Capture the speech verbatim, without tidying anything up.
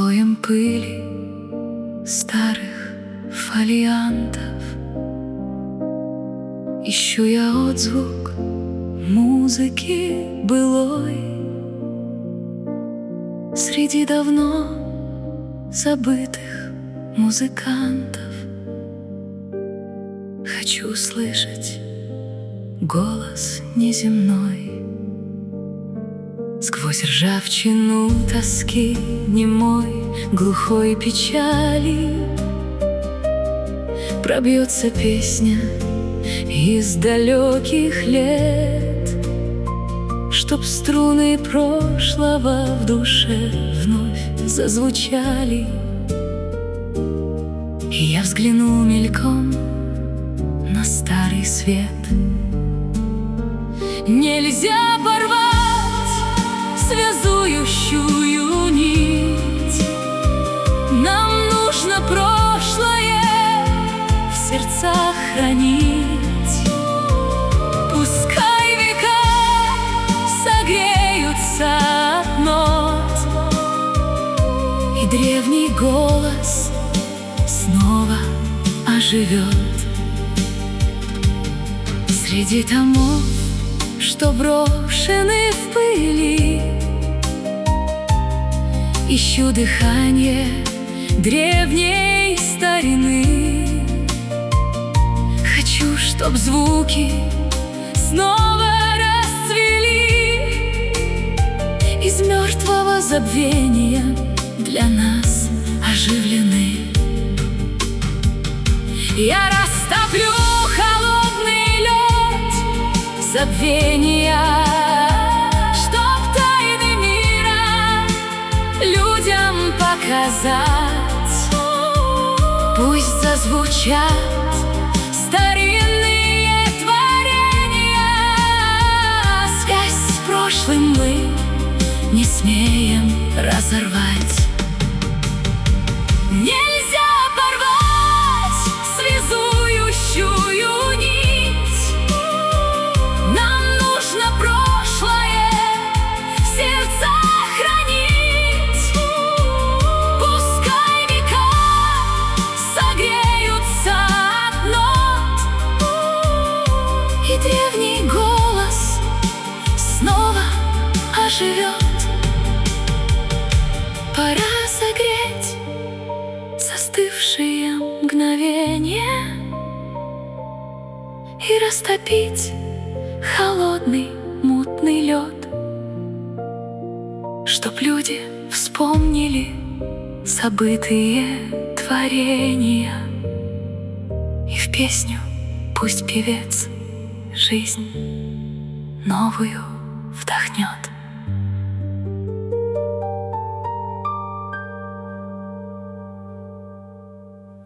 слоем пыли старых фолиантов ищу я отзвук музыки былой среди давно забытых музыкантов. Хочу услышать голос неземной сквозь ржавчину тоски немой, глухой печали. Пробьется песня из далеких лет, чтоб струны прошлого в душе вновь зазвучали. И я взгляну мельком на старый свет. Нельзя порвать связующую нить, нам нужно прошлое в сердцах хранить. Пускай века согреются от нот, и древний голос снова оживет среди томов, что брошены в пыли. Ищу дыхание древней старины. Хочу, чтоб звуки снова расцвели, из мертвого забвения для нас оживлены. Я растоплю холодный лед забвения, чтоб тайны мира людям показать. Пусть зазвучат старинные творения, связь с прошлым мы не смеем разорвать. Нельзя порвать связующую нить, нам нужно прошлое в сердцах хранить. Пускай века согреются от нот, и древний голос снова оживет. Пора согреть застывшие мгновения и растопить холодный мутный лед, чтоб люди вспомнили забытые творения, и в песню пусть певец жизнь новую вдохнет.